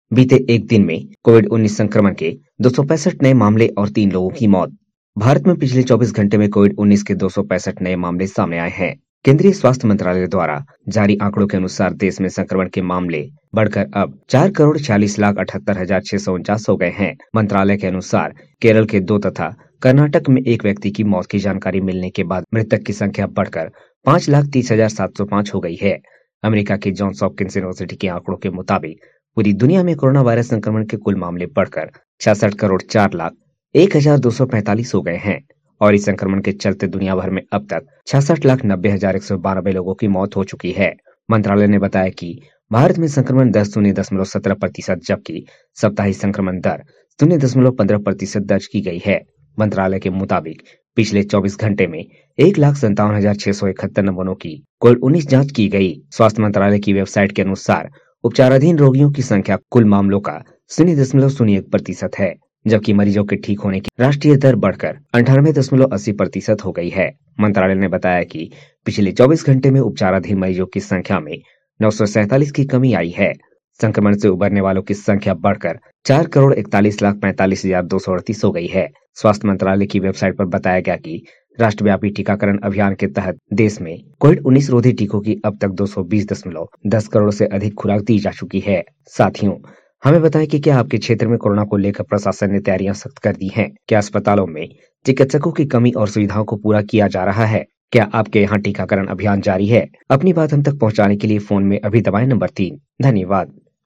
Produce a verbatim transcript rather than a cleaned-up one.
बीते एक दिन में कोविड उन्नीस संक्रमण के दो सौ पैंसठ नए मामले और तीन लोगों की मौत। भारत में पिछले चौबीस घंटे में कोविड उन्नीस के दो सौ पैंसठ नए मामले सामने आए हैं। केंद्रीय स्वास्थ्य मंत्रालय द्वारा जारी आंकड़ों के अनुसार देश में संक्रमण के मामले बढ़कर अब चार करोड़ छियालीस लाख अठहत्तर हजार छह सौ उनचास हो गए हैं। मंत्रालय के अनुसार केरल के दो तथा कर्नाटक में एक व्यक्ति की मौत की जानकारी मिलने के बाद मृतक की संख्या बढ़कर पांच लाख तीस हजार सात सौ पांच हो गई है। अमेरिका की जॉन्स हॉपकिंस यूनिवर्सिटी के आंकड़ों के मुताबिक पूरी दुनिया में कोरोना वायरस संक्रमण के कुल मामले बढ़कर छियासठ करोड़ चार लाख एक हजार दो सौ पैंतालीस हो गए हैं और इस संक्रमण के चलते दुनिया भर में अब तक छियासठ लाख नब्बे हजार एक सौ बानवे लोगों की मौत हो चुकी है। मंत्रालय ने बताया कि भारत में संक्रमण दर शून्य दशमलव सत्रह प्रतिशत जबकि साप्ताहिक संक्रमण दर शून्य दशमलव पंद्रह प्रतिशत दर्ज की गई है। मंत्रालय के मुताबिक पिछले चौबीस घंटे में एक लाख संतावन हजार छह सौ इकहत्तर नमूनों की कोविड उन्नीस जांच की गई। स्वास्थ्य मंत्रालय की वेबसाइट के अनुसार उपचाराधीन रोगियों की संख्या कुल मामलों का शून्य दशमलव शून्य एक प्रतिशत है, जबकि मरीजों के ठीक होने की राष्ट्रीय दर बढ़कर अंठानवे दशमलव अस्सी प्रतिशत हो गई है। मंत्रालय ने बताया कि पिछले चौबीस घंटे में उपचाराधीन मरीजों की संख्या में नौ सौ सैंतालीस की कमी आई है। संक्रमण से उबरने वालों की संख्या बढ़कर चार करोड़ इकतालीस लाख पैंतालीस हजार दो सौ अड़तीस हो गई है। स्वास्थ्य मंत्रालय की वेबसाइट पर बताया गया कि राष्ट्रव्यापी टीकाकरण अभियान के तहत देश में कोविड उन्नीस रोधी टीकों की अब तक दो सौ बीस दशमलव दस करोड़ से अधिक खुराक दी जा चुकी है। साथियों, हमें बताएं कि क्या आपके क्षेत्र में कोरोना को लेकर प्रशासन ने तैयारियां सख्त कर दी हैं? क्या अस्पतालों में चिकित्सकों की कमी और सुविधाओं को पूरा किया जा रहा है? क्या आपके यहाँ टीकाकरण अभियान जारी है? अपनी बात हम तक पहुँचाने के लिए फोन में अभी दबाएं नंबर तीन। धन्यवाद।